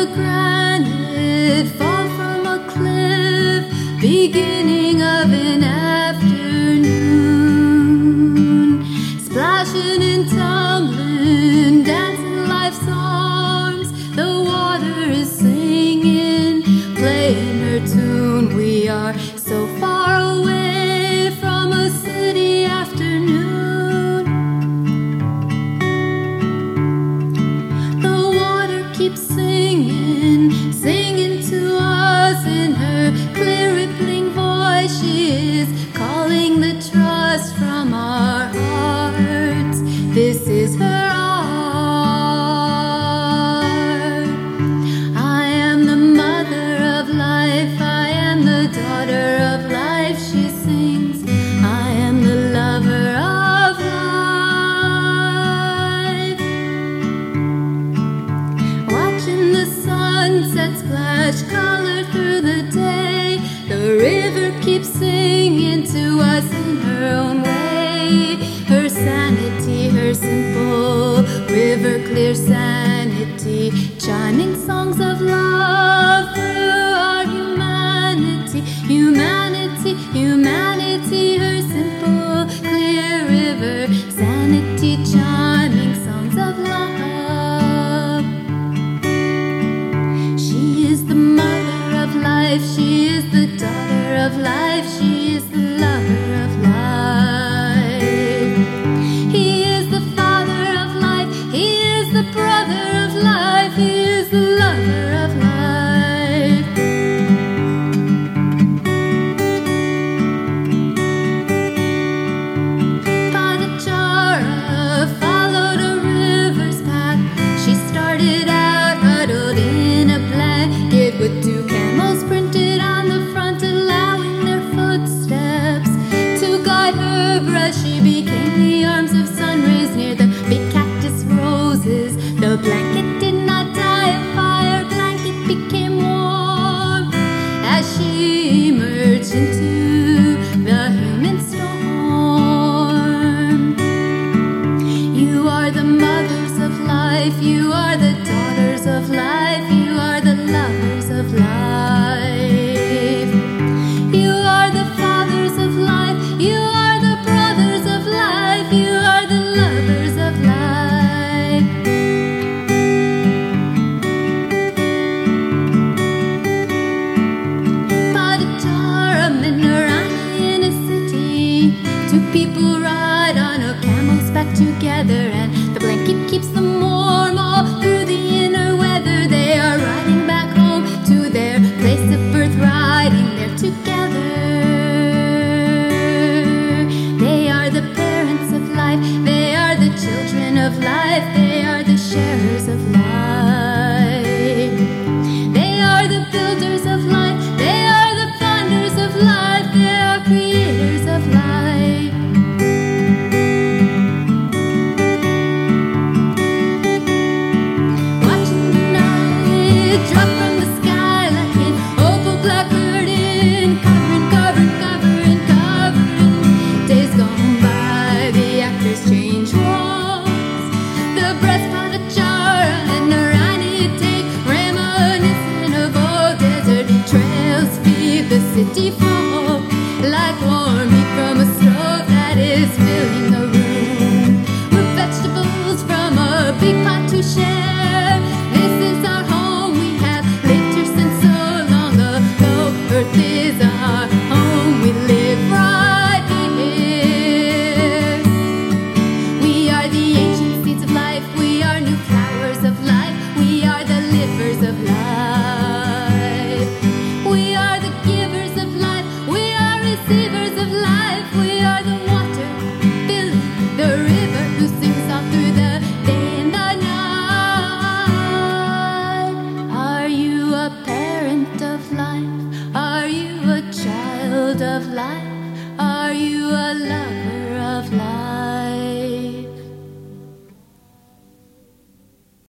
the granite fall from a cliff, beginning of an afternoon, splashing and tumbling, dancing life's arms. The water is singing, playing her tune. We are so far away from a city afternoon. The water keeps singing, singing to us in her clear rippling voice. She is calling the trust from our hearts. This is her art. I am the mother of life, I am the daughter of life, she sings. I am the lover of life. Watching the sunset splash color through the day, the river keeps singing to us in her own way. Her sanity, her simple river clear sanity, chiming songs of love through our humanity. Humanity, humanity, her simple clear river sanity, chiming songs of love. She is the mother of life, she is the daughter of life, she is the lover of life. He is the father of life, he is the brother of life, he is the lover of life. Padachara followed a river's path. She started out huddled in a blanket with two camels printed on the front, allowing their footsteps to guide her breath. She became the arms of sun rays near the big cactus roses. The blanket did not die of fire, blanket became warm as she emerged into the human storm. You are the mothers of life, you are the daughters of life, you are the lovers of life. You are the fathers of life, you are the brothers of life, you are the lovers of life. Padachara, Minarani in a city, two people ride on a camel's back together, and the blanket keeps them warm all through the inner weather. They are riding back home to their place of birth, riding there together. They are the parents of life, they are the children of life, they are the sharers of life. They are the builders of life, they are the founders of life, they are creators of life. Watching the night drop from the sky like an opal black curtain, covering, covering, covering, covering. Days gone by, the actors change roles. The breath Padachara and Narani take, reminiscent of old desert trails, feed the city folk like warm heat from a stove that is filling the room with vegetables from a big pot to share. This is our home, we have lived here since so long ago. Earth is our home, we live right here. We are the ancient seeds of life, we are new flowers of life, we are the livers of life. We are the givers of life, we are receivers of life, we are the water filling the river who sings all through the day and the night. Are you a parent of life? Are you a child of life? Are you a lover